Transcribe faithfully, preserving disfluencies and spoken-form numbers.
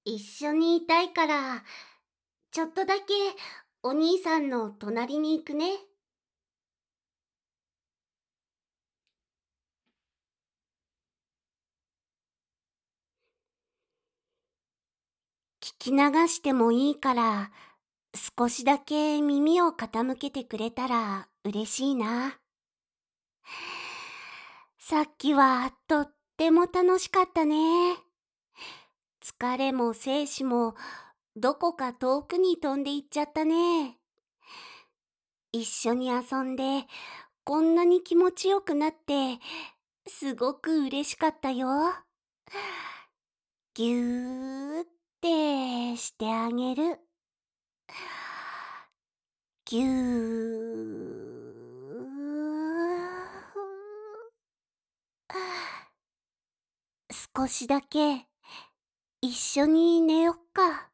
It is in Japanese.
一緒にいたいから、ちょっとだけお兄さんの隣に行くね。聞き流してもいいから、少しだけ耳を傾けてくれたら嬉しいな。さっきはとっても楽しかったね。疲れも生死もどこか遠くに飛んでいっちゃったね。一緒に遊んでこんなに気持ちよくなってすごく嬉しかったよ。ぎゅーってしてあげる。ぎゅー。少しだけ一緒に寝よっか。